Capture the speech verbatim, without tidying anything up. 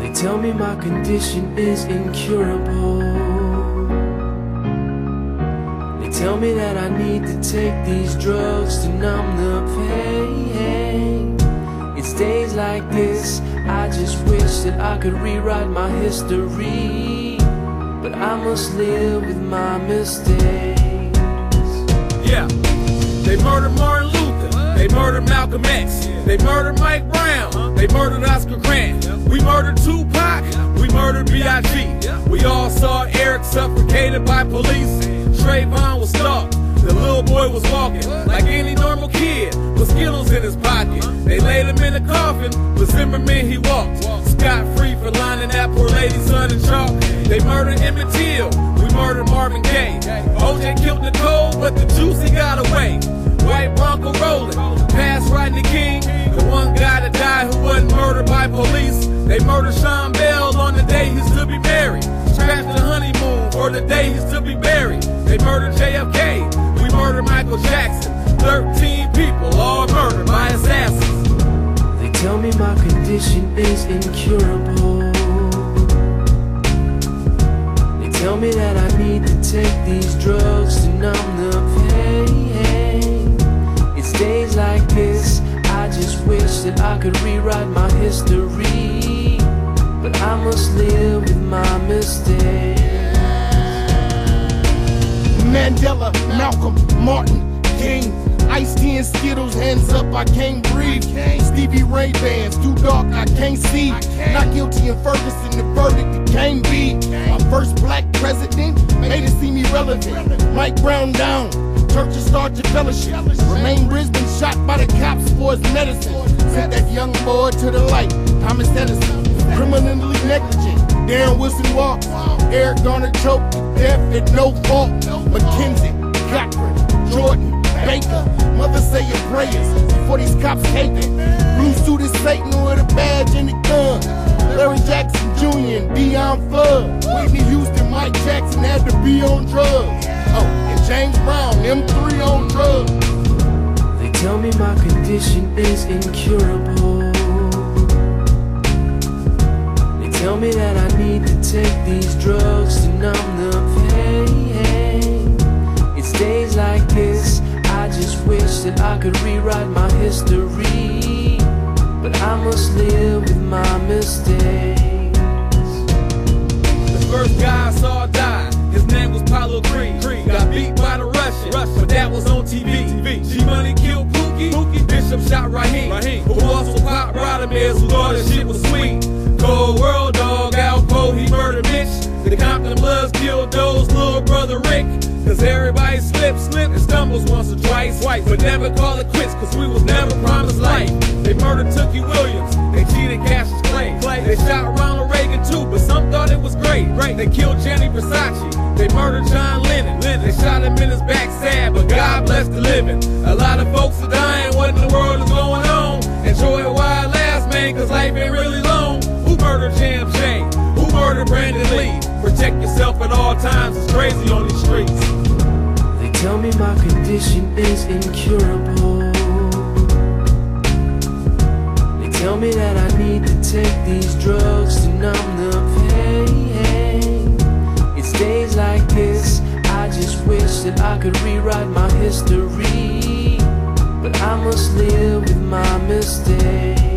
They tell me my condition is incurable. They tell me that I need to take these drugs to numb the pain. It's days like this, I just wish that I could rewrite my history, but I must live with my mistakes. Yeah, they murdered Martin Luther, they murdered Malcolm X, they murdered Mike Brown, they murdered Oscar Grant. We murdered Tupac, we murdered B I G We all saw Eric suffocated by police. Trayvon was stalked, the little boy was walking like any normal kid with Skittles in his pocket. They laid him in a coffin, but Zimmerman he walked scot-free for lining that poor lady's son in chalk. They murdered Emmett Till, we murdered Marvin Gaye. O J killed Nicole, but the juice he got away. White Bronco rolling, past Rodney King, the one guy that died who wasn't murdered by police. They murdered Sean Bell on the day he's to be married. Scratched the honeymoon for the day he's to be buried. They murdered J F K, we murdered Michael Jackson. Thirteen people, all murdered by assassins. They tell me my condition is incurable. They tell me that I need to take these drugs to numb the pain. It's days like this, I just wish that I could rewrite my history, but I must live with my mistakes. Mandela, Malcolm, Martin, King, Ice-T and Skittles, hands up, I can't breathe. Stevie Ray Bans, too dark, I can't see. Not guilty in Ferguson, the verdict it can't be. My first black president made it see me relevant. Mike Brown down, Church of Sergeant Fellowship. Remain Brisbane shot by the cops for his medicine. Sent that young boy to the light, Thomas Edison. Criminally negligent, Darren Wilson walked. Eric Garner choked to death at no fault. McKenzie, Cochran, Jordan, Baker, mother say your prayers before these cops take it. Blue suit is Satan with a badge and a gun. Larry Jackson Junior and Deion Flood. Whitney Houston, Mike Jackson had to be on drugs. Oh, and James Brown, them three on drugs. They tell me my condition is incurable. They tell me that I need to take these drugs to numb the pain. It's days like this, I just wish that I could rewrite my history, but I must live with my mistakes. The first guy I saw die, his name was Paulo Creed. Got beat by the Russian, but that was on T V. G-Money killed Pookie, Bishop shot Raheem, who also popped Rodamez, who thought his shit was sweet. Cold World Dog, Alpo, he murdered Mitch. The Compton Bloods killed Doe's little brother Rick. Cause everybody slips, slip, and stumbles once or twice. But never call it quits, cause we was never promised life. They murdered Tookie Williams, they cheated Cassius Clay. They shot Ronald Reagan too, but some thought it was great. They killed Gianni Versace, they murdered John Lennon. They shot him in his backside, but God bless the living. A lot of folks are dying, what in the world is going on? Enjoy it while it lasts, man, cause life ain't really long. Who murdered Jam Jay? Who murdered Brandon Lee? Protect yourself at all times, it's crazy on these streets. They tell me my condition is incurable. They tell me that I need to take these drugs to numb the pain. It's days like this, I just wish that I could rewrite my history, but I must live with my mistakes.